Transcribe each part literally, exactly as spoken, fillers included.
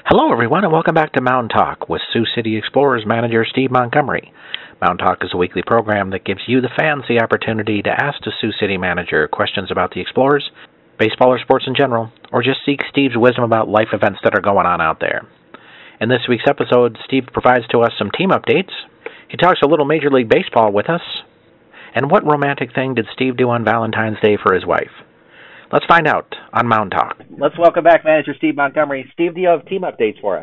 Hello, everyone, and welcome back to Mountain Talk with Sioux City Explorers manager Steve Montgomery. Mountain Talk is a weekly program that gives you, the fans, the opportunity to ask the Sioux City manager questions about the Explorers, baseball or sports in general, or just seek Steve's wisdom about life events that are going on out there. In this week's episode, Steve provides to us some team updates. He talks a little Major League Baseball with us. And what romantic thing did Steve do on Valentine's Day for his wife? Let's find out on Mountain Talk. Let's welcome back manager Steve Montgomery. Steve, do you have team updates for us?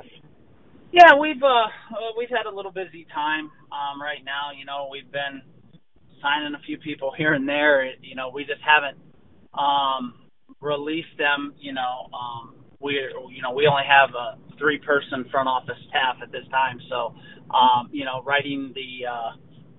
Yeah, we've uh, we've had a little busy time um, right now. You know, we've been signing a few people here and there. You know, we just haven't um, released them. You know, um, we you know we only have a three-person front office staff at this time. So, um, you know, writing the uh,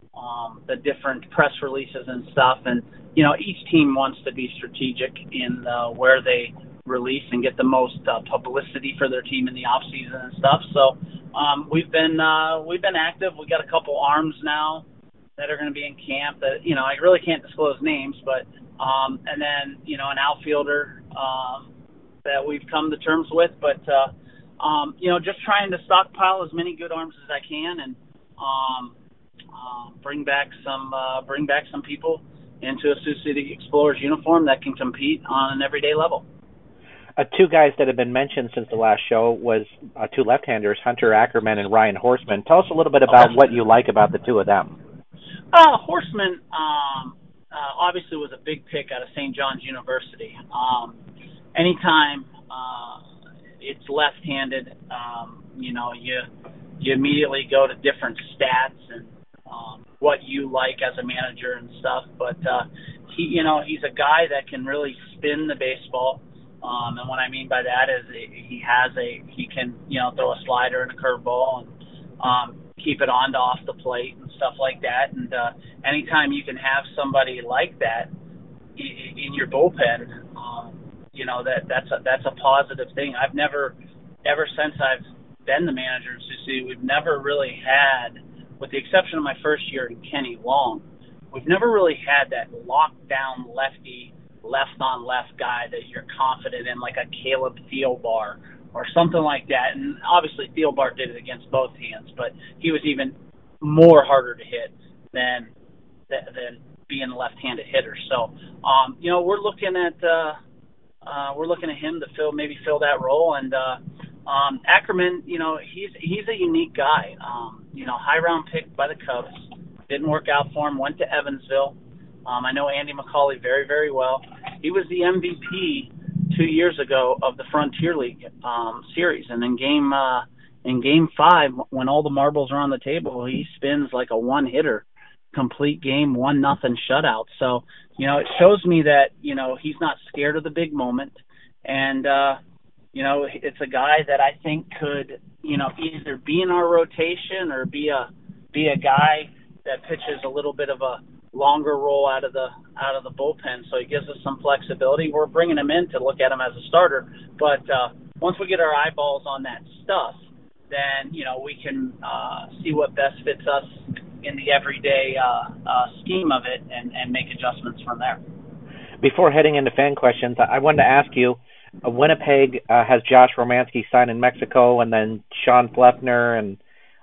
um, the different press releases and stuff, and you know, each team wants to be strategic in uh, where they release and get the most uh, publicity for their team in the off season and stuff. So um, we've been uh, we've been active. We got a couple arms now that are going to be in camp. That you know, I really can't disclose names, but um, and then you know, an outfielder um, that we've come to terms with. But uh, um, you know, just trying to stockpile as many good arms as I can and um, uh, bring back some uh, bring back some people into a Sioux City Explorers uniform that can compete on an everyday level. Uh, two guys that have been mentioned since the last show was uh, two left-handers, Hunter Ackerman and Ryan Horseman. Tell us a little bit about okay. what you like about the two of them. Uh, Horseman um, uh, obviously was a big pick out of Saint John's University. Um, anytime uh, it's left-handed, um, you know, you you immediately go to different stats and um, what you like as a manager and stuff. But uh, he, you know, he's a guy that can really spin the baseball. Um, and what I mean by that is he has a, he can, you know, throw a slider and a curveball and um, keep it on to off the plate and stuff like that. And uh, anytime you can have somebody like that in, in your bullpen, um, you know, that that's a, that's a positive thing. I've never, ever since I've been the manager in Sioux City, we've never really had, with the exception of my first year in Kenny Long, we've never really had that lockdown lefty, left-on-left guy that you're confident in, like a Caleb Thielbar or something like that. And obviously Thielbar did it against both hands, but he was even more harder to hit than than being a left-handed hitter. So, um, you know, we're looking at uh, uh, we're looking at him to fill maybe fill that role. And uh, um, Ackerman, you know, he's he's a unique guy. Um, you know, high round pick by the Cubs, didn't work out for him. Went to Evansville. Um, I know Andy McCauley very, very well. He was the M V P two years ago of the Frontier League um, series, and in game uh, in game five, when all the marbles are on the table, he spins like a one hitter, complete game, one nothing shutout. So you know, it shows me that you know he's not scared of the big moment, and uh, you know it's a guy that I think could you know either be in our rotation or be a be a guy that pitches a little bit of a longer roll out of the out of the bullpen, so he gives us some flexibility. We're bringing him in to look at him as a starter, but uh, once we get our eyeballs on that stuff, then you know we can uh, see what best fits us in the everyday uh, uh, scheme of it, and, and make adjustments from there. Before heading into fan questions, I wanted to ask you: uh, Winnipeg uh, has Josh Romanski signed in Mexico, and then Sean Fleffner and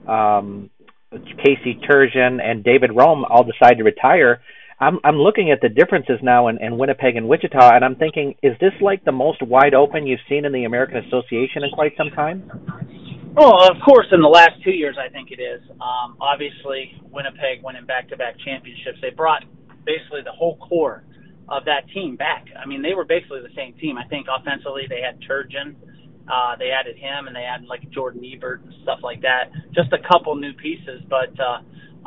um, Casey Turgeon and David Rome all decide to retire. I'm I'm looking at the differences now in, in Winnipeg and Wichita, and I'm thinking, is this like the most wide open you've seen in the American Association in quite some time? Well, of course, in the last two years, I think it is. Um, obviously, Winnipeg winning back-to-back championships, they brought basically the whole core of that team back. I mean, they were basically the same team. I think offensively they had Turgeon. Uh, they added him, and they added like Jordan Ebert and stuff like that. Just a couple new pieces, but uh,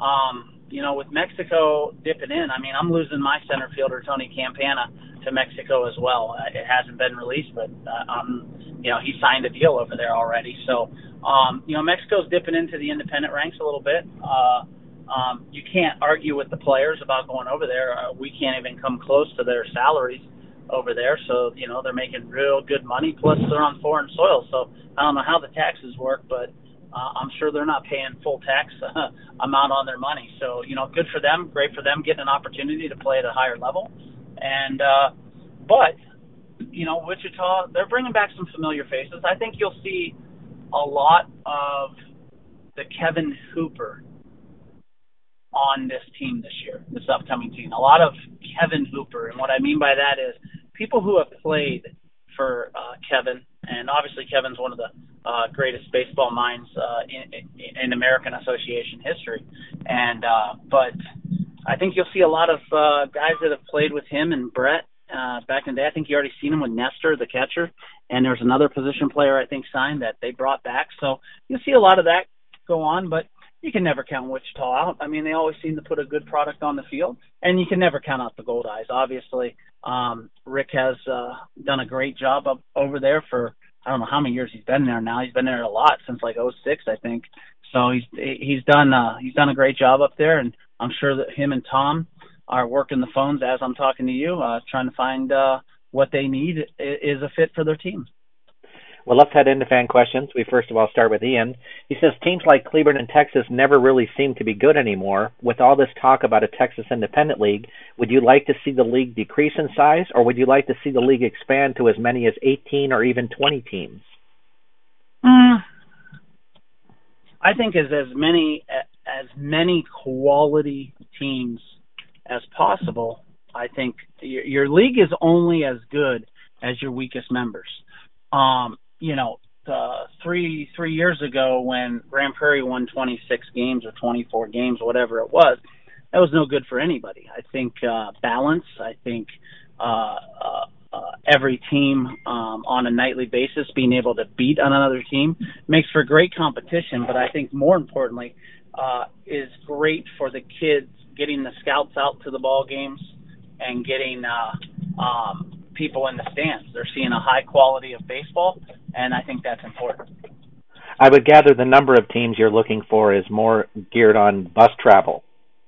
um, you know, with Mexico dipping in, I mean, I'm losing my center fielder Tony Campana to Mexico as well. Uh, it hasn't been released, but uh, um, you know, he signed a deal over there already. So, um, you know, Mexico's dipping into the independent ranks a little bit. Uh, um, you can't argue with the players about going over there. Uh, we can't even come close to their salaries over there, so you know they're making real good money. Plus, they're on foreign soil, so I don't know how the taxes work, but uh, I'm sure they're not paying full tax uh, amount on their money. So you know, good for them, great for them, getting an opportunity to play at a higher level. And uh, but you know, Wichita, they're bringing back some familiar faces. I think you'll see a lot of the Kevin Hooper on this team this year, this upcoming team. A lot of Kevin Hooper. And what I mean by that is people who have played for uh, Kevin, and obviously Kevin's one of the uh, greatest baseball minds uh, in, in American Association history. And uh, but I think you'll see a lot of uh, guys that have played with him and Brett uh, back in the day. I think you already seen him with Nestor, the catcher, and there's another position player I think signed that they brought back. So you'll see a lot of that go on, but you can never count Wichita out. I mean, they always seem to put a good product on the field, and you can never count out the Goldeyes. Obviously, um, Rick has uh, done a great job up over there for, I don't know how many years he's been there now. He's been there a lot since like oh six, I think. So he's he's done uh, he's done a great job up there, and I'm sure that him and Tom are working the phones as I'm talking to you, uh, trying to find uh, what they need is a fit for their team. Well, let's head into fan questions. We first of all start with Ian. He says, teams like Cleburne and Texas never really seem to be good anymore. With all this talk about a Texas Independent League, would you like to see the league decrease in size, or would you like to see the league expand to as many as eighteen or even twenty teams? Mm, I think as as many as many quality teams as possible. I think your, your league is only as good as your weakest members. Um, you know, uh, three three years ago when Grand Prairie won twenty-six games or twenty-four games, whatever it was, that was no good for anybody. I think uh, balance. I think uh, uh, uh, every team um, on a nightly basis being able to beat another team makes for great competition. But I think more importantly uh, is great for the kids, getting the scouts out to the ball games and getting uh, um, people in the stands. They're seeing a high quality of baseball, and I think that's important. I would gather the number of teams you're looking for is more geared on bus travel.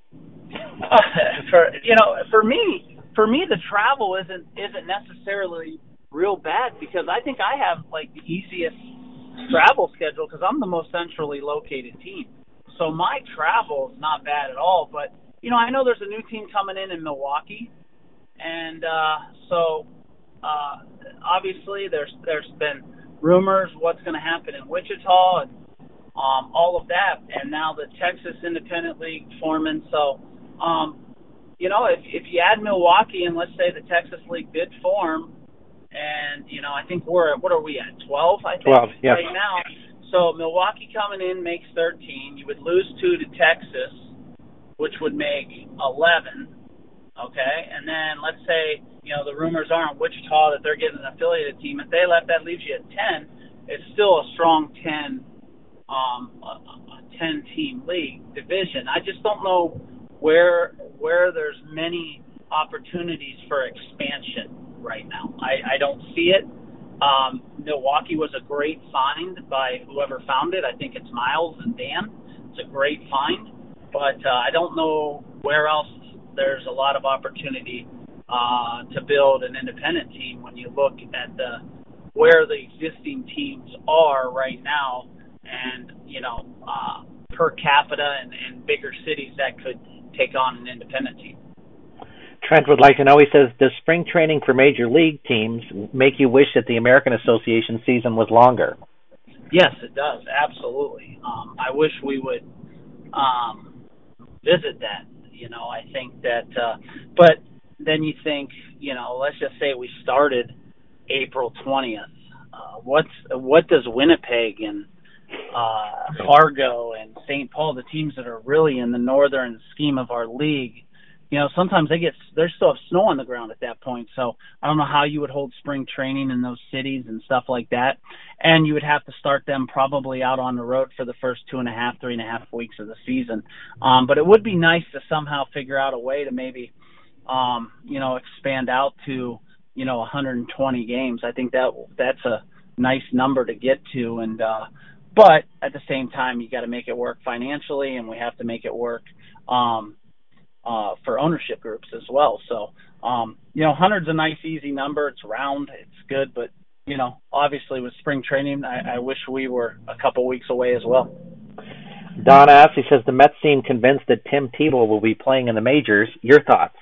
Uh, for you know, for me, for me, the travel isn't isn't necessarily real bad because I think I have like the easiest travel schedule because I'm the most centrally located team. So my travel is not bad at all. But you know, I know there's a new team coming in in Milwaukee, and uh, so. Uh, obviously, there's there's been rumors what's going to happen in Wichita and um, all of that, and now the Texas Independent League forming. So, um, you know, if if you add Milwaukee and let's say the Texas League did form, and you know, I think we're what are we at twelve? I think twelve, yes. Right now. So Milwaukee coming in makes thirteen. You would lose two to Texas, which would make eleven. Okay, and then let's say, you know, the rumors are in Wichita that they're getting an affiliated team. If they left, that leaves you at ten. It's still a strong ten, um, a ten-team league division. I just don't know where where there's many opportunities for expansion right now. I, I don't see it. Um, Milwaukee was a great find by whoever found it. I think it's Miles and Dan. It's a great find, but uh, I don't know where else there's a lot of opportunity uh, to build an independent team when you look at the where the existing teams are right now, and you know uh, per capita and, and bigger cities that could take on an independent team. Trent would like to know. He says, "Does spring training for major league teams make you wish that the American Association season was longer?" Yes, it does. Absolutely. Um, I wish we would um, visit that. You know, I think that, uh, but then you think, you know, let's just say we started April twentieth. Uh, what's what does Winnipeg and uh, Fargo and Saint Paul, the teams that are really in the northern scheme of our league, you know, sometimes they get they still have snow on the ground at that point. So I don't know how you would hold spring training in those cities and stuff like that. And you would have to start them probably out on the road for the first two and a half, three and a half weeks of the season. Um, but it would be nice to somehow figure out a way to maybe, um, you know, expand out to, you know, one hundred twenty games. I think that that's a nice number to get to. And uh, but at the same time, you got to make it work financially, and we have to make it work um, uh, for ownership groups as well. So, um, you know, one hundred's a nice, easy number. It's round. It's good. But, you know, obviously with spring training, I, I wish we were a couple weeks away as well. Don asks, he says, the Mets seem convinced that Tim Tebow will be playing in the majors. Your thoughts?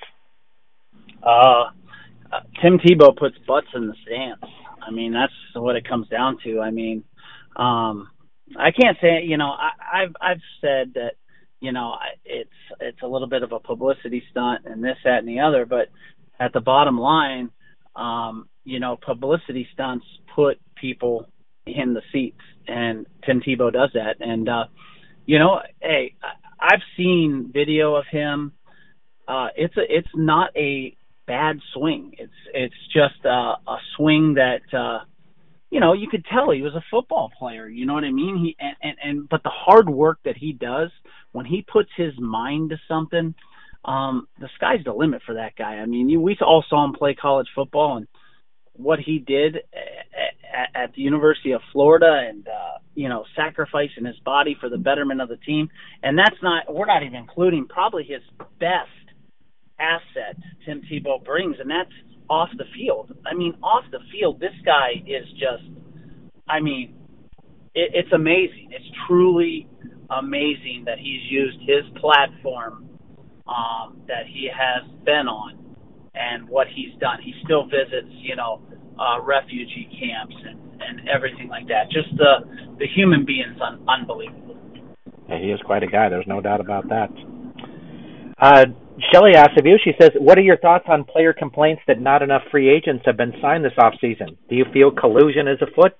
Uh, uh, Tim Tebow puts butts in the stands. I mean, that's what it comes down to. I mean, um, I can't say, you know, I, I've I've said that, you know, I- it's it's a little bit of a publicity stunt and this, that, and the other, but at the bottom line, um, you know, publicity stunts put people in the seats, and Tim Tebow does that. And uh, you know, hey, I- I've seen video of him. Uh, it's a it's not a bad swing. It's it's just a, a swing that. Uh, you know, you could tell he was a football player. You know what I mean? He and, and, and but the hard work that he does when he puts his mind to something, um, the sky's the limit for that guy. I mean, you, we all saw him play college football and what he did at, at the University of Florida, and uh, you know, sacrificing his body for the betterment of the team. And that's not we're not even including probably his best asset Tim Tebow brings, and that's off the field. I mean, off the field, this guy is just, I mean, it, it's amazing. It's truly amazing that he's used his platform um, that he has been on and what he's done. He still visits, you know, uh, refugee camps and, and everything like that. Just the, the human being's un- unbelievable. Yeah, he is quite a guy. There's no doubt about that. Uh, Shelley asked of you, she says, what are your thoughts on player complaints that not enough free agents have been signed this offseason? Do you feel collusion is afoot?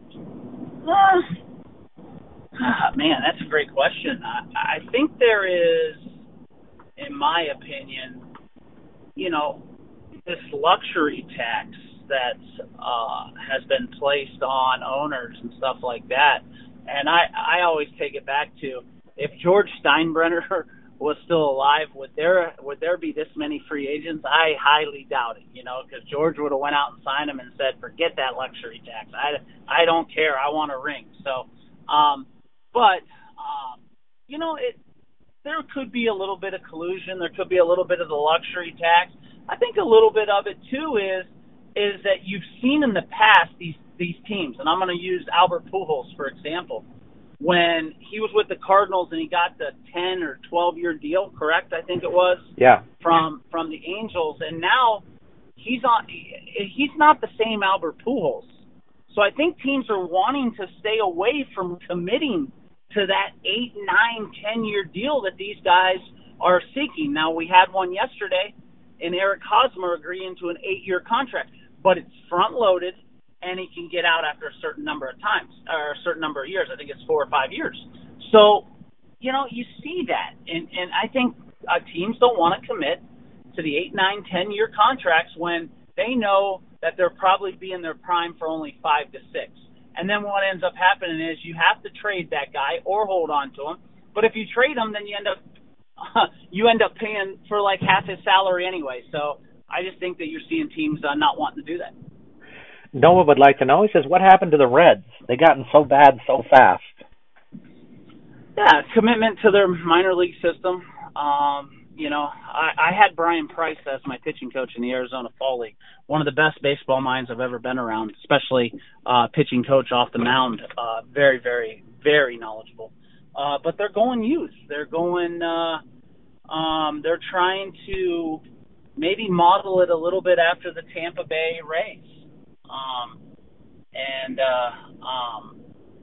Uh, ah, man, that's a great question. I, I think there is, in my opinion, you know, this luxury tax that uh, has been placed on owners and stuff like that. And I, I always take it back to, if George Steinbrenner was still alive, would there would there be this many free agents? I highly doubt it, you know, because George would have went out and signed him and said, forget that luxury tax. I, I don't care. I want a ring. So, um, but, um, you know, it there could be a little bit of collusion. There could be a little bit of the luxury tax. I think a little bit of it, too, is is that you've seen in the past these, these teams, and I'm going to use Albert Pujols, for example. When he was with the Cardinals and he got the ten or twelve year deal, correct? I think it was. Yeah. From from the Angels, and now he's on. He's not the same Albert Pujols. So I think teams are wanting to stay away from committing to that eight, nine, ten year deal that these guys are seeking. Now we had one yesterday, in Eric Hosmer agreeing to an eight year contract, but it's front loaded. And he can get out after a certain number of times, or a certain number of years. I think it's four or five years. So, you know, you see that. And, and I think uh, teams don't want to commit to the eight, nine, ten-year contracts when they know that they'll probably be in their prime for only five to six. And then what ends up happening is you have to trade that guy or hold on to him. But if you trade him, then you end up uh, you end up paying for like half his salary anyway. So I just think that you're seeing teams uh, not wanting to do that. Noah would like to know, he says, what happened to the Reds? They gotten so bad so fast. Yeah, commitment to their minor league system. Um, you know, I, I had Brian Price as my pitching coach in the Arizona Fall League. One of the best baseball minds I've ever been around, especially uh, pitching coach off the mound. Uh, very, very, very knowledgeable. Uh, but they're going youth. They're going, uh, um, they're trying to maybe model it a little bit after the Tampa Bay Rays. Um, and, uh, um,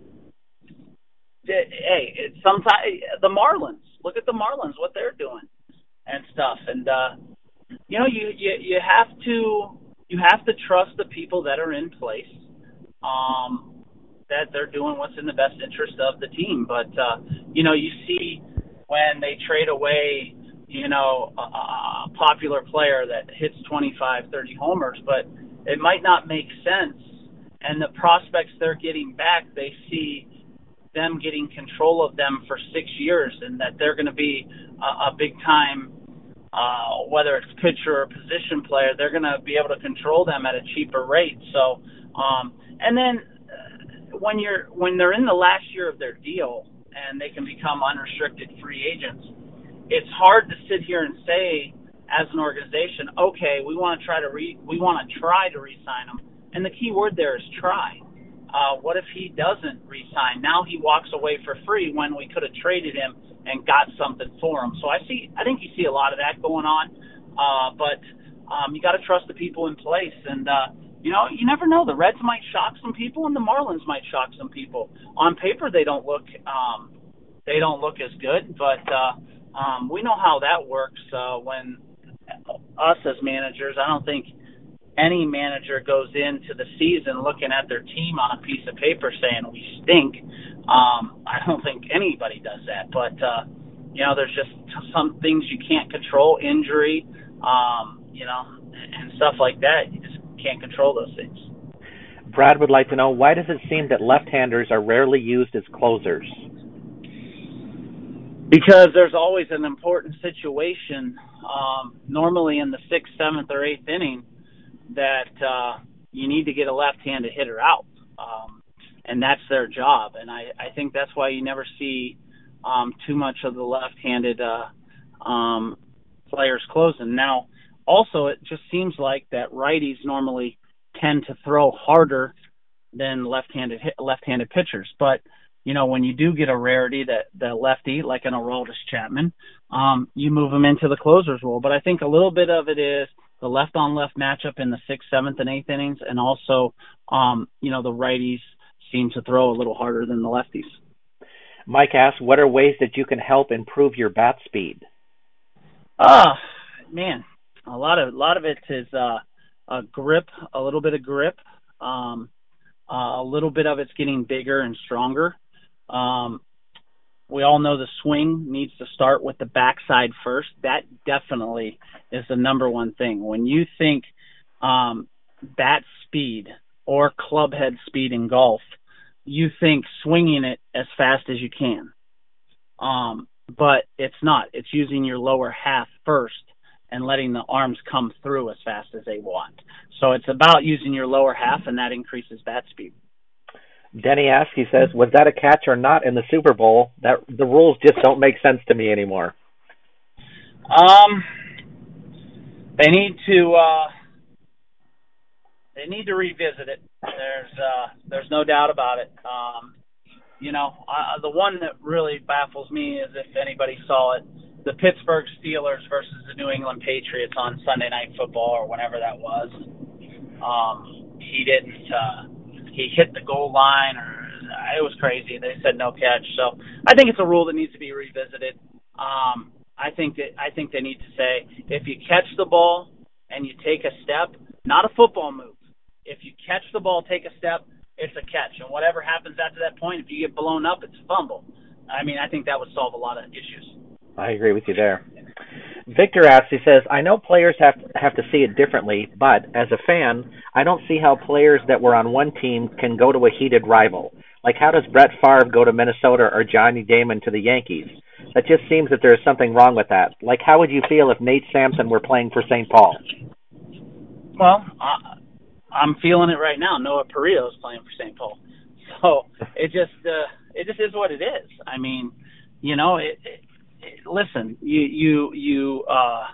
hey, it's sometimes the Marlins, look at the Marlins, what they're doing and stuff. And, uh, you know, you, you, you have to, you have to trust the people that are in place, um, that they're doing what's in the best interest of the team. But, uh, you know, you see when they trade away, you know, a, a popular player that hits twenty-five, thirty homers, but it might not make sense. And the prospects they're getting back, they see them getting control of them for six years and that they're going to be a, a big time, uh, whether it's pitcher or position player, they're going to be able to control them at a cheaper rate. So, um, and then uh, when you're, when they're in the last year of their deal and they can become unrestricted free agents, it's hard to sit here and say, as an organization, okay, we want to try to re, we want to try to re-sign him. And the key word there is try. Uh, what if he doesn't re-sign? Now he walks away for free when we could have traded him and got something for him. So I see, I think you see a lot of that going on. Uh, but um, you got to trust the people in place. And uh, you know, you never know. The Reds might shock some people, and the Marlins might shock some people. On paper, they don't look um, they don't look as good, but uh, um, we know how that works. Uh, when us as managers, I don't think any manager goes into the season looking at their team on a piece of paper saying we stink. Um, I don't think anybody does that, but uh, you know, there's just some things you can't control, injury, um, you know, and stuff like that. You just can't control those things. Brad would like to know, why does it seem that left-handers are rarely used as closers? Because there's always an important situation, um, normally in the sixth, seventh, or eighth inning, that uh, you need to get a left-handed hitter out, um, and that's their job. And I, I think that's why you never see um, too much of the left-handed uh, um, players closing. Now, also, it just seems like that righties normally tend to throw harder than left-handed left-handed pitchers. But, you know, when you do get a rarity, that the lefty, like an Aroldis Chapman, um, you move them into the closer's role. But I think a little bit of it is the left-on-left matchup in the sixth, seventh, and eighth innings, and also, um, you know, the righties seem to throw a little harder than the lefties. Mike asks, what are ways that you can help improve your bat speed? Ah, uh, man. A lot of a lot of it is uh, a grip, a little bit of grip. Um, uh, a little bit of it's getting bigger and stronger. Um, we all know the swing needs to start with the backside first. That definitely is the number one thing. When you think um, bat speed or club head speed in golf, you think swinging it as fast as you can. Um, but it's not. It's using your lower half first and letting the arms come through as fast as they want. So it's about using your lower half, and that increases bat speed. Denny asks, he says, was that a catch or not in the Super Bowl? That the rules just don't make sense to me anymore. Um, they need to uh, they need to revisit it. There's uh, there's no doubt about it. Um, you know, uh, the one that really baffles me is, if anybody saw it, the Pittsburgh Steelers versus the New England Patriots on Sunday Night Football, or whenever that was. Um, he didn't, uh, he hit the goal line, or it was crazy. They said no catch. So I think it's a rule that needs to be revisited. Um, I think that, I think they need to say, if you catch the ball and you take a step, not a football move. If you catch the ball, take a step, it's a catch. And whatever happens after that point, if you get blown up, it's a fumble. I mean, I think that would solve a lot of issues. I agree with you there. Victor asks, he says, I know players have have to see it differently, but as a fan, I don't see how players that were on one team can go to a heated rival. Like, how does Brett Favre go to Minnesota or Johnny Damon to the Yankees? That just seems that there's something wrong with that. Like, how would you feel if Nate Sampson were playing for Saint Paul? Well, uh, I'm feeling it right now. Noah Perillo is playing for Saint Paul. So it just uh, it just is what it is. I mean, you know, it, it listen, you you you uh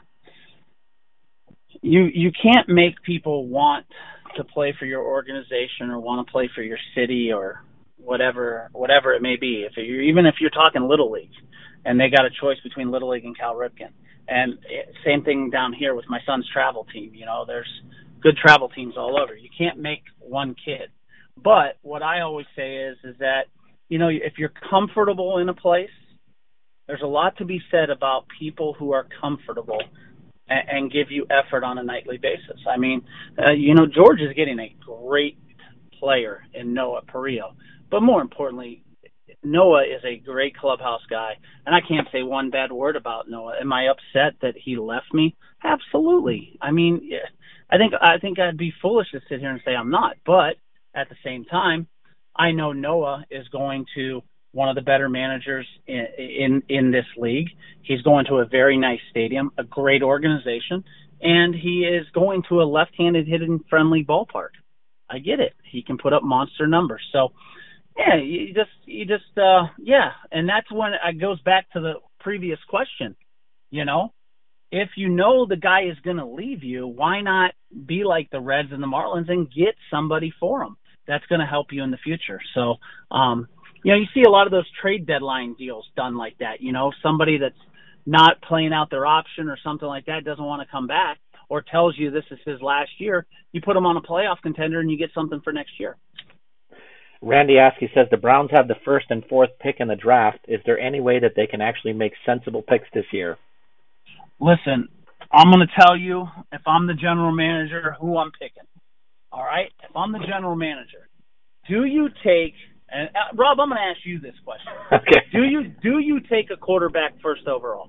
you you can't make people want to play for your organization or want to play for your city or whatever whatever it may be. If you're even if you're talking Little League, and they got a choice between Little League and Cal Ripken, and it, same thing down here with my son's travel team. You know, there's good travel teams all over. You can't make one kid. But what I always say is is that, you know, if you're comfortable in a place, there's a lot to be said about people who are comfortable and, and give you effort on a nightly basis. I mean, uh, you know, George is getting a great player in Noah Perillo. But more importantly, Noah is a great clubhouse guy, and I can't say one bad word about Noah. Am I upset that he left me? Absolutely. I mean, I think I think I'd be foolish to sit here and say I'm not. But at the same time, I know Noah is going to one of the better managers in, in in this league. He's going to a very nice stadium, a great organization, and he is going to a left-handed hitting friendly ballpark. I get it. He can put up monster numbers. So, yeah, you just you just uh, yeah, and that's when it goes back to the previous question. You know, if you know the guy is going to leave you, why not be like the Reds and the Marlins and get somebody for him that's going to help you in the future? So, um, you know, you see a lot of those trade deadline deals done like that. You know, somebody that's not playing out their option or something like that doesn't want to come back. or tells you this is his last year, you put him on a playoff contender and you get something for next year. Randy Askey says the Browns have the first and fourth pick in the draft. Is there any way that they can actually make sensible picks this year? Listen, I'm going to tell you, if I'm the general manager, who I'm picking. All right? If I'm the general manager, do you take and uh, Rob, I'm going to ask you this question. Okay. Do you do you take a quarterback first overall?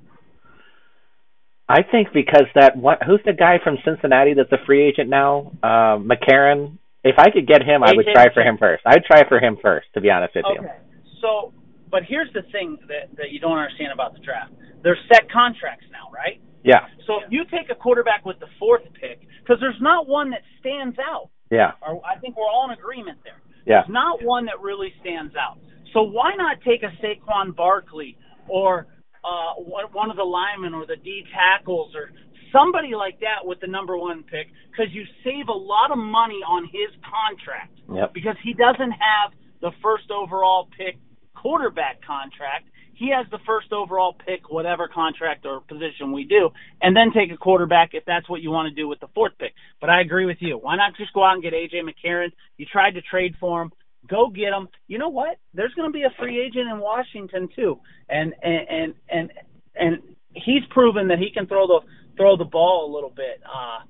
I think because that what who's the guy from Cincinnati that's a free agent now? Uh, McCarron. If I could get him, I would try for him first. I'd try for him first, to be honest with you. Okay. So, but here's the thing that, that you don't understand about the draft. There's set contracts now, right? Yeah. So if you take a quarterback with the fourth pick, because there's not one that stands out. Yeah. Or I think we're all in agreement there. Yeah. There's not one that really stands out. So why not take a Saquon Barkley or uh, one of the linemen or the D tackles or somebody like that with the number one pick, because you save a lot of money on his contract. Yep. Because he doesn't have the first overall pick quarterback contract. He has the first overall pick, whatever contract or position we do, and then take a quarterback if that's what you want to do with the fourth pick. But I agree with you. Why not just go out and get A J McCarron? You tried to trade for him. Go get him. You know what? There's going to be a free agent in Washington too, and and and and, and he's proven that he can throw the throw the ball a little bit. Uh,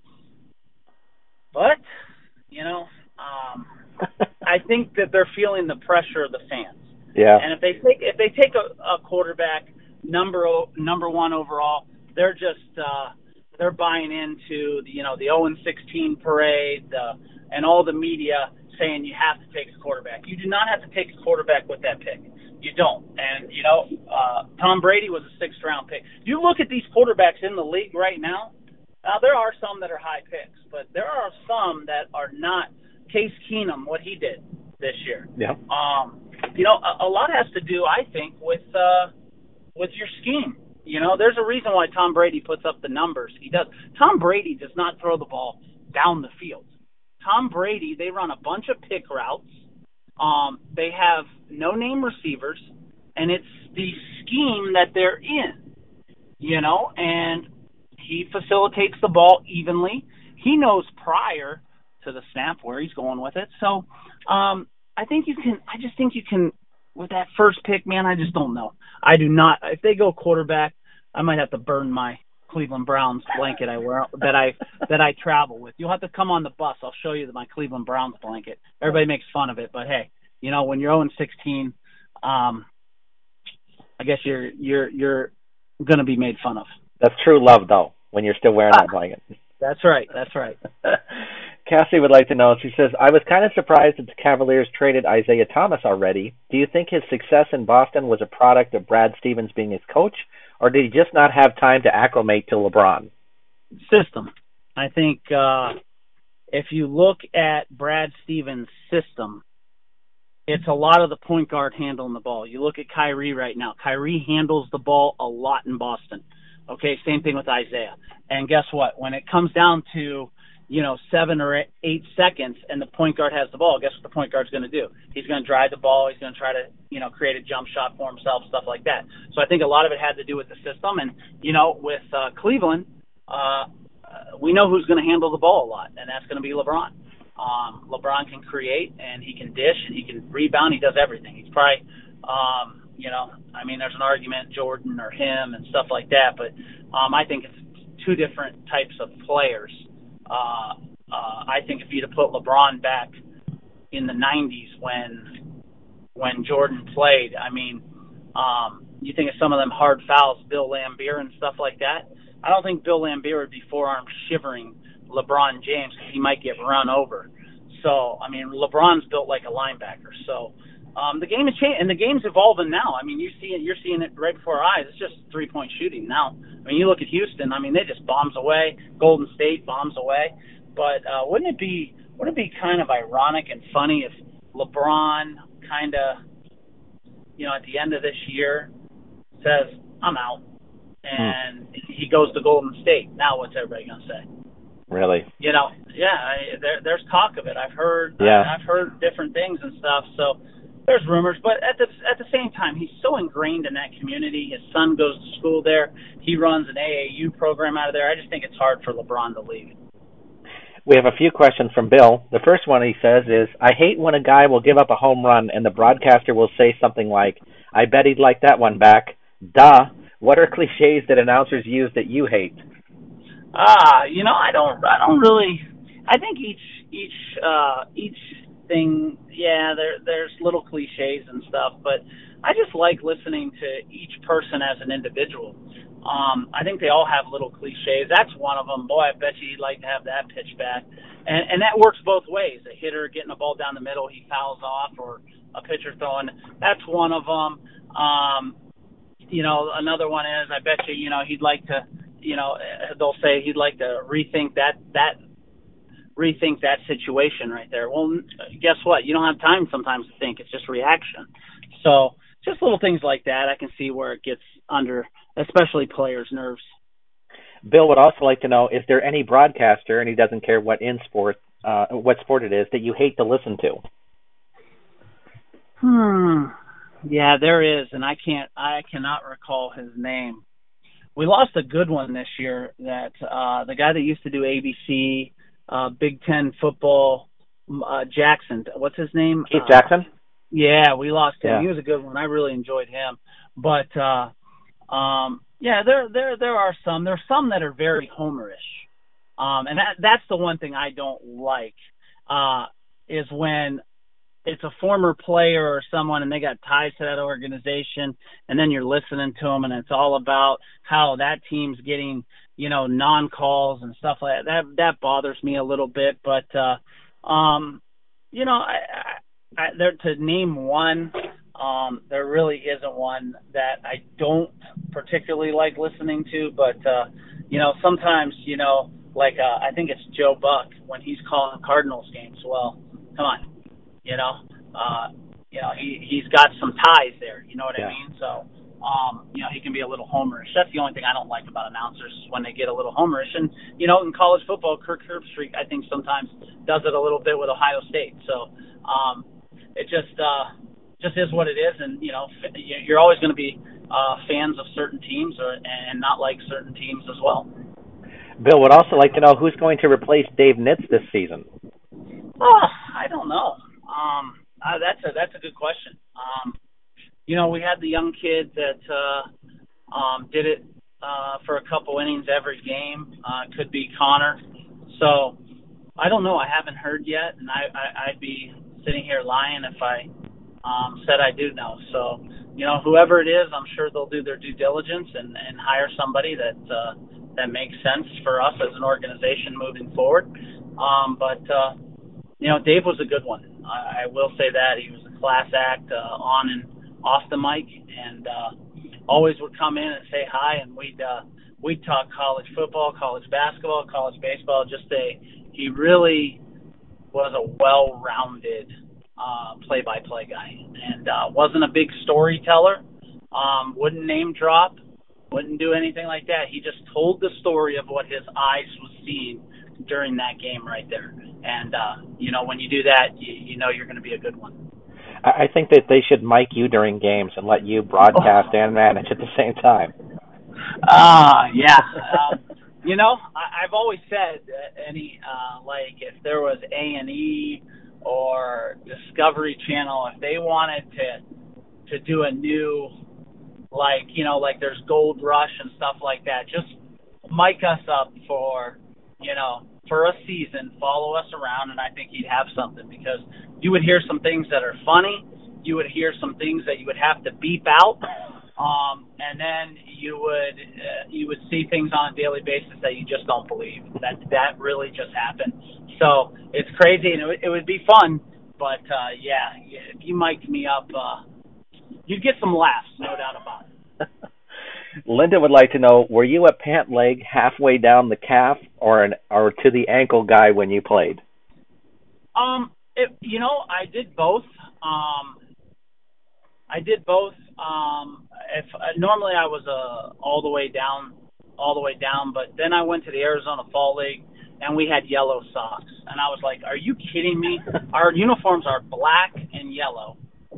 but you know, um, I think that they're feeling the pressure of the fans. Yeah. And if they take if they take a, a quarterback number number one overall, they're just uh, they're buying into the, you know the oh and sixteen parade the, and all the media saying you have to take a quarterback. You do not have to take a quarterback with that pick. You don't. And you know uh, Tom Brady was a sixth round pick. You look at these quarterbacks in the league right now. Now there are some that are high picks, but there are some that are not. Case Keenum, what he did this year. Yeah. Um. You know, a, a lot has to do, I think, with uh, with your scheme. You know, there's a reason why Tom Brady puts up the numbers he does. Tom Brady does not throw the ball down the field. Tom Brady, they run a bunch of pick routes. Um, they have no-name receivers, and it's the scheme that they're in. You know, and he facilitates the ball evenly. He knows prior to the snap where he's going with it. So, um, I think you can. I just think you can with that first pick, man. I just don't know. I do not. If they go quarterback, I might have to burn my Cleveland Browns blanket I wear that I that I travel with. You'll have to come on the bus. I'll show you my Cleveland Browns blanket. Everybody makes fun of it, but hey, you know when you're oh and sixteen, um, I guess you're you're you're gonna be made fun of. That's true love, though. When you're still wearing that blanket. That's right. That's right. Cassie would like to know, she says, I was kind of surprised that the Cavaliers traded Isaiah Thomas already. Do you think his success in Boston was a product of Brad Stevens being his coach, or did he just not have time to acclimate to LeBron? System. I think uh, if you look at Brad Stevens' system, it's a lot of the point guard handling the ball. You look at Kyrie right now. Kyrie handles the ball a lot in Boston. Okay, same thing with Isaiah. And guess what? When it comes down to you know, seven or eight seconds and the point guard has the ball, guess what the point guard's going to do? He's going to drive the ball. He's going to try to, you know, create a jump shot for himself, stuff like that. So I think a lot of it had to do with the system. And, you know, with uh, Cleveland, uh, we know who's going to handle the ball a lot, and that's going to be LeBron. Um, LeBron can create, and he can dish, and he can rebound. He does everything. He's probably, um, you know, I mean, there's an argument, Jordan or him and stuff like that. But um, I think it's two different types of players. Uh, uh, I think if you'd have put LeBron back in the nineties when when Jordan played, I mean, um, you think of some of them hard fouls, Bill Laimbeer and stuff like that. I don't think Bill Laimbeer would be forearm shivering LeBron James because he might get run over. So, I mean, LeBron's built like a linebacker. So um, the game is changing, and the game's evolving now. I mean, you see it, you're seeing it right before our eyes. It's just three-point shooting now. I mean, you look at Houston. I mean, they just bombs away. Golden State bombs away. But uh, wouldn't it be wouldn't it be kind of ironic and funny if LeBron kind of, you know, at the end of this year says, "I'm out," and hmm. he goes to Golden State? Now, what's everybody gonna say? Really? You know, yeah. I, there, there's talk of it. I've heard. Yeah. I, I've heard different things and stuff. So. there's rumors, but at the at the same time, he's so ingrained in that community. His son goes to school there. He runs an A A U program out of there. I just think it's hard for LeBron to leave. We have a few questions from Bill. The first one he says is, I hate when a guy will give up a home run and the broadcaster will say something like, I bet he'd like that one back. Duh. What are cliches that announcers use that you hate? Ah, you know, I don't, I don't really, I think each, each, uh, each thing, yeah, there, there's little cliches and stuff, but I just like listening to each person as an individual. Um, I think they all have little cliches. That's one of them. Boy, I bet you he'd like to have that pitch back. And and that works both ways. A hitter getting a ball down the middle, he fouls off, or a pitcher throwing. That's one of them. Um, you know, another one is, I bet you, you know, he'd like to, you know, they'll say he'd like to rethink that, that, rethink that situation right there. Well, guess what? You don't have time sometimes to think. It's just reaction. So just little things like that, I can see where it gets under, especially players' nerves. Bill would also like to know, is there any broadcaster, and he doesn't care what in sport, uh, what sport it is, that you hate to listen to? Hmm. Yeah, there is, and I can't, I cannot recall his name. We lost a good one this year. That uh, the guy that used to do A B C, uh, Big Ten football, uh, Jackson. What's his name? Keith Jackson. Uh, yeah, we lost him. Yeah. He was a good one. I really enjoyed him, but. Uh, Um, yeah, there, there, there are some. There's some that are very homerish, um, and that, that's the one thing I don't like. Uh, is when it's a former player or someone, and they got ties to that organization, and then you're listening to them, and it's all about how that team's getting, you know, non-calls and stuff like that. That, that bothers me a little bit, but uh, um, you know, I, I, I, there to name one. Um, there really isn't one that I don't particularly like listening to, but, uh, you know, sometimes, you know, like, uh, I think it's Joe Buck when he's calling Cardinals games. Well, come on, you know, uh, you know, he, he's got some ties there, you know what yeah. I mean? So, um, you know, he can be a little homerish. That's the only thing I don't like about announcers is when they get a little homerish. And, you know, in college football, Kirk Herbstreit, I think sometimes does it a little bit with Ohio State. So, um, it just, uh, just is what it is, and you know you're always going to be uh, fans of certain teams or, and not like certain teams as well. Bill would also like to know who's going to replace Dave Nitz this season. Oh, I don't know. Um, uh, that's a that's a good question. Um, you know, we had the young kid that uh, um, did it uh, for a couple innings every game. Uh, could be Connor. So I don't know. I haven't heard yet, and I, I I'd be sitting here lying if I. Um, said I do know. So, you know, whoever it is, I'm sure they'll do their due diligence and, and hire somebody that uh, that makes sense for us as an organization moving forward. Um, but, uh, you know, Dave was a good one. I, I will say that. He was a class act uh, on and off the mic, and uh, always would come in and say hi, and we'd, uh, we'd talk college football, college basketball, college baseball. Just a, he really was a well-rounded Uh, play-by-play guy, and uh, wasn't a big storyteller, um, wouldn't name drop, wouldn't do anything like that. He just told the story of what his eyes was seeing during that game right there. And, uh, you know, when you do that, you, you know you're going to be a good one. I think that they should mic you during games and let you broadcast oh. and manage at the same time. Ah, uh, yeah. um, you know, I, I've always said that any, uh, like, if there was A and E or Discovery Channel, if they wanted to to do a new, like, you know, like there's Gold Rush and stuff like that, just mic us up for, you know, for a season, follow us around, and I think you'd have something, because you would hear some things that are funny, you would hear some things that you would have to beep out, um, and then you would uh, you would see things on a daily basis that you just don't believe that that really just happened. So it's crazy, and it, w- it would be fun, but uh, yeah, if you mic'd me up, uh, you'd get some laughs, no doubt about it. Linda would like to know, were you a pant leg halfway down the calf or an or to the ankle guy when you played? Um, it, you know, I did both. Um, I did both. Um, if uh, normally I was uh, all the way down, all the way down, but then I went to the Arizona Fall League, and we had yellow socks. And I was like, are you kidding me? Our uniforms are black and yellow.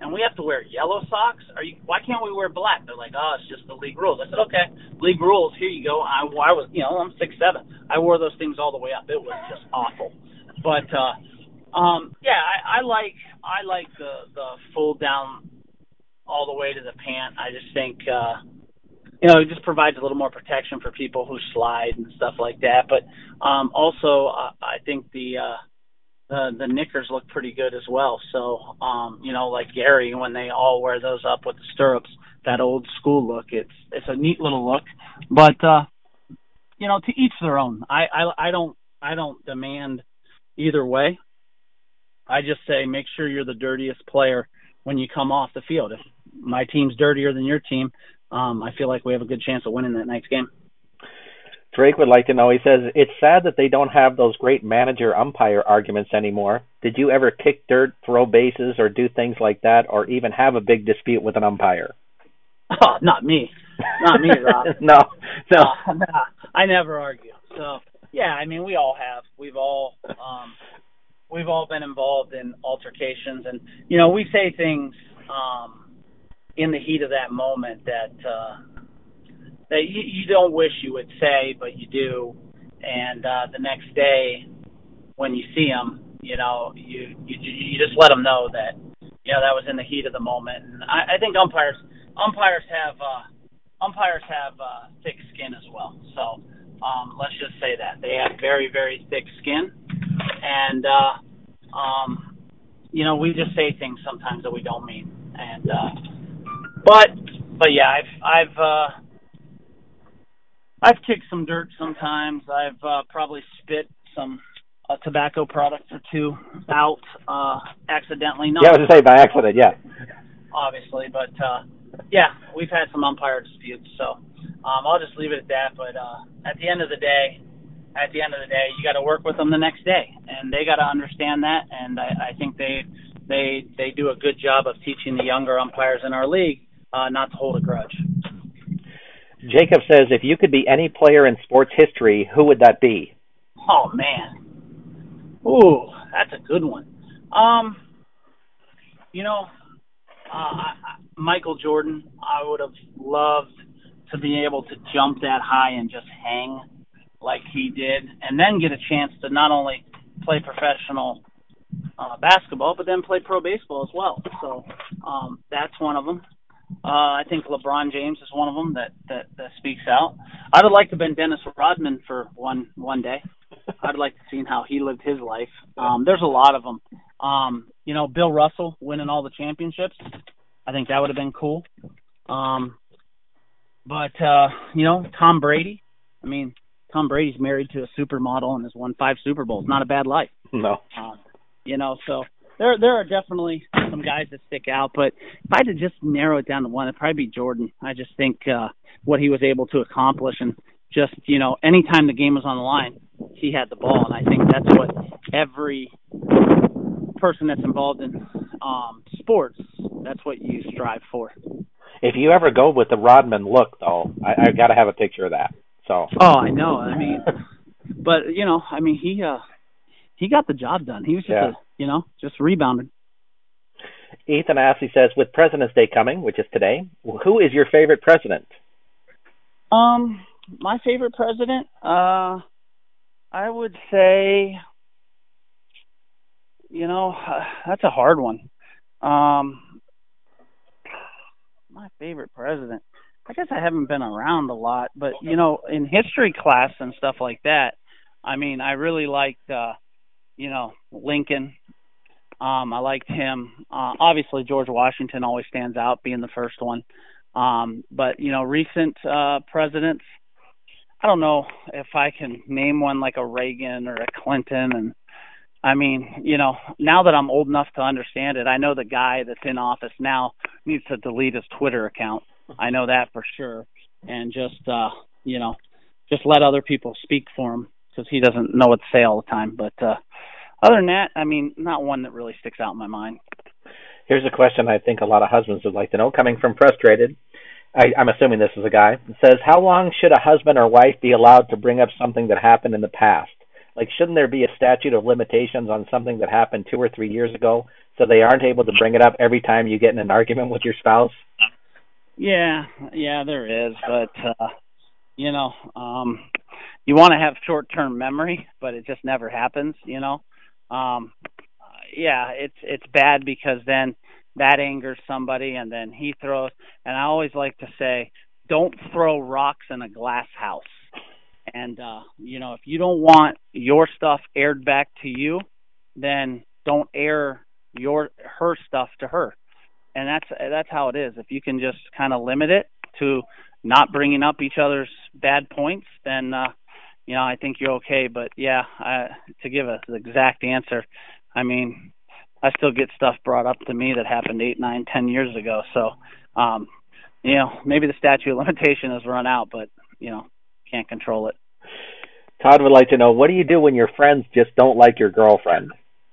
and we have to wear yellow socks. Are you? Why can't we wear black? They're like, oh, it's just the league rules. I said, okay, league rules. Here you go. I, I was, you know, I'm six seven. I wore those things all the way up. It was just awful. But uh, um, yeah, I, I like I like the the full down all the way to the pant. I just think uh, you know it just provides a little more protection for people who slide and stuff like that. But um, also, uh, I think the uh, The, the knickers look pretty good as well. So, um, you know, like Gary, when they all wear those up with the stirrups, that old school look, it's it's a neat little look. But, uh, you know, to each their own. I, I, I don't I don't demand either way. I just say make sure you're the dirtiest player when you come off the field. If my team's dirtier than your team, um, I feel like we have a good chance of winning that night's game. Drake would like to know, he says, it's sad that they don't have those great manager-umpire arguments anymore. Did you ever kick dirt, throw bases, or do things like that, or even have a big dispute with an umpire? Oh, not me. Not me, Rob. no, no. Uh, nah, I never argue. So, yeah, I mean, we all have. We've all um, we've all been involved in altercations. And, you know, we say things um, in the heat of that moment that uh, – that you, you don't wish you would say, but you do. And uh, the next day, when you see them, you know, you, you you just let them know that, you know, that was in the heat of the moment. And I, I think umpires umpires have uh, umpires have uh, thick skin as well. So um, let's just say that they have very very thick skin, and uh, um, you know, we just say things sometimes that we don't mean. And uh, but but yeah, I've I've uh, I've kicked some dirt sometimes. I've uh, probably spit some a tobacco product or two out uh, accidentally. Not yeah, I was going to say by accident, yeah. Obviously, but uh, yeah, we've had some umpire disputes, so um, I'll just leave it at that. But uh, at the end of the day, at the end of the day, you got to work with them the next day, and they got to understand that. And I, I think they they they do a good job of teaching the younger umpires in our league uh, not to hold a grudge. Jacob says, if you could be any player in sports history, who would that be? Oh, man. Ooh, that's a good one. Um, you know, uh, I, Michael Jordan, I would have loved to be able to jump that high and just hang like he did, and then get a chance to not only play professional uh, basketball, but then play pro baseball as well. So um, that's one of them. Uh, I think LeBron James is one of them that, that, that speaks out. I'd have liked to have been Dennis Rodman for one one day. I'd like to see how he lived his life. Um, there's a lot of them. Um, you know, Bill Russell winning all the championships. I think that would have been cool. Um, but, uh, you know, Tom Brady. I mean, Tom Brady's married to a supermodel and has won five Super Bowls. Not a bad life. No. Um, you know, so there there are definitely some guys that stick out. But if I had to just narrow it down to one, it'd probably be Jordan. I just think uh, what he was able to accomplish, and just, you know, anytime the game was on the line, he had the ball. And I think that's what every person that's involved in um, sports, that's what you strive for. If you ever go with the Rodman look, though, I, I got to have a picture of that. So. Oh, I know. I mean, but, you know, I mean, he uh, he got the job done. He was just, yeah. a, you know, just rebounded. Ethan Ashley says, with President's Day coming, which is today, who is your favorite president? Um, my favorite president, uh, I would say, you know, uh, that's a hard one. Um, my favorite president. I guess I haven't been around a lot, but, you know, in history class and stuff like that, I mean, I really liked, uh, you know, Lincoln. Um, I liked him. Uh, obviously, George Washington always stands out, being the first one. Um, but, you know, recent uh, presidents, I don't know if I can name one like a Reagan or a Clinton. And, I mean, you know, now that I'm old enough to understand it, I know the guy that's in office now needs to delete his Twitter account. I know that for sure. And just, uh, you know, just let other people speak for him, because he doesn't know what to say all the time. But uh, other than that, I mean, not one that really sticks out in my mind. Here's a question I think a lot of husbands would like to know, coming from Frustrated. I, I'm assuming this is a guy. It says, how long should a husband or wife be allowed to bring up something that happened in the past? Like, shouldn't there be a statute of limitations on something that happened two or three years ago so they aren't able to bring it up every time you get in an argument with your spouse? Yeah, yeah, there is, but uh, you know, um, you want to have short-term memory, but it just never happens. You know, um, yeah, it's it's bad because then that angers somebody, and then he throws. And I always like to say, don't throw rocks in a glass house. And uh, you know, if you don't want your stuff aired back to you, then don't air your her stuff to her. And that's that's how it is. If you can just kind of limit it to not bringing up each other's bad points, then uh, you know, I think you're okay. But yeah, I, to give a, the exact answer, I mean, I still get stuff brought up to me that happened eight, nine, ten years ago. So, um, you know, maybe the statute of limitation has run out, but you know, can't control it. Todd would like to know, what do you do when your friends just don't like your girlfriend?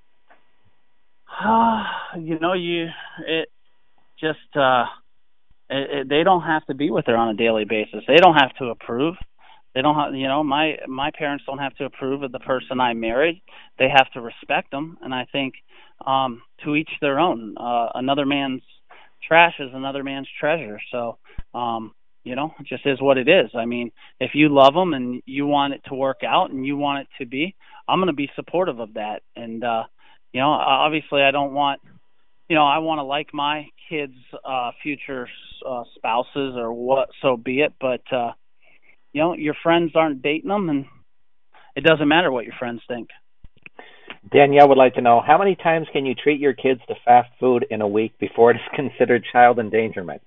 you know, you it. Just uh, it, it, they don't have to be with her on a daily basis. They don't have to approve. They don't have, you know, my my parents don't have to approve of the person I married. They have to respect them, and I think um, to each their own. Uh, another man's trash is another man's treasure. So, um, you know, it just is what it is. I mean, if you love them and you want it to work out and you want it to be, I'm going to be supportive of that. And uh, you know, obviously, I don't want. You know, I want to like my kids' uh, future uh, spouses or what, so be it. But, uh, you know, your friends aren't dating them, and it doesn't matter what your friends think. Danielle would like to know, how many times can you treat your kids to fast food in a week before it is considered child endangerment?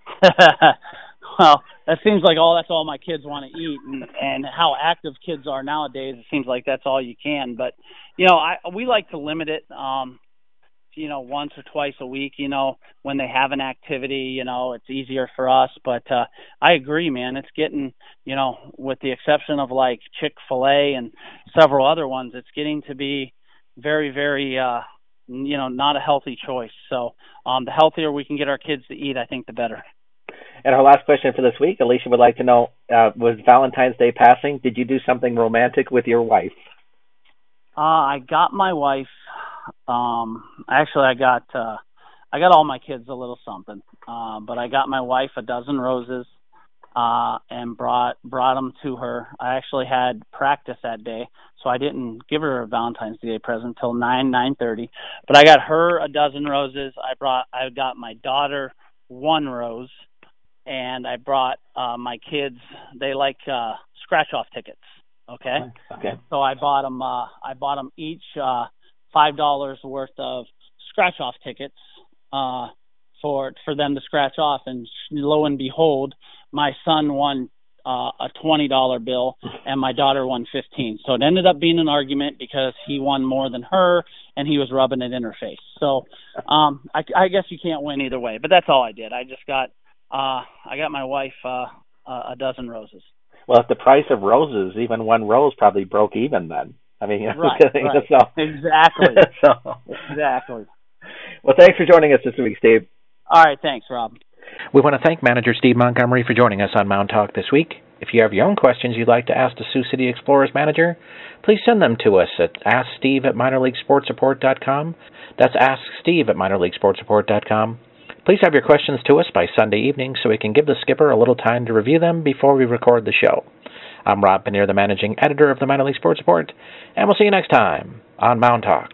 Well, that seems like all that's all my kids want to eat, and, and how active kids are nowadays, it seems like that's all you can. But, you know, I we like to limit it. Um, you know, once or twice a week, you know, when they have an activity, you know, it's easier for us. But uh, I agree, man. It's getting, you know, with the exception of like Chick-fil-A and several other ones, it's getting to be very, very, uh, you know, not a healthy choice. So um, the healthier we can get our kids to eat, I think the better. And our last question for this week, Alicia would like to know, uh, was Valentine's Day passing? Did you do something romantic with your wife? Uh, I got my wife. Um, actually, I got uh, I got all my kids a little something, uh, but I got my wife a dozen roses uh, and brought brought them to her. I actually had practice that day, so I didn't give her a Valentine's Day present until nine nine thirty. But I got her a dozen roses. I brought I got my daughter one rose, and I brought uh, my kids. They like uh, scratch off tickets. Okay. Okay. So I bought them. Uh, I bought them each. Uh, Five dollars worth of scratch off tickets uh, for for them to scratch off, and lo and behold, my son won uh, a twenty dollar bill, and my daughter won fifteen. So it ended up being an argument because he won more than her, and he was rubbing it in her face. So um, I, I guess you can't win either way. But that's all I did. I just got uh, I got my wife uh, a dozen roses. Well, at the price of roses, even one rose probably broke even then. I mean, you know, right, right. So. Exactly. so. Exactly. Well, thanks for joining us this week, Steve. All right, thanks, Rob. We want to thank Manager Steve Montgomery for joining us on Mound Talk this week. If you have your own questions you'd like to ask the Sioux City Explorers manager, please send them to us at ask steve at minor league sports report dot com. That's ask steve at minor league sports report dot com. Please have your questions to us by Sunday evening so we can give the skipper a little time to review them before we record the show. I'm Rob Paneer, the managing editor of the Minor League Sports Report, and we'll see you next time on Mound Talk.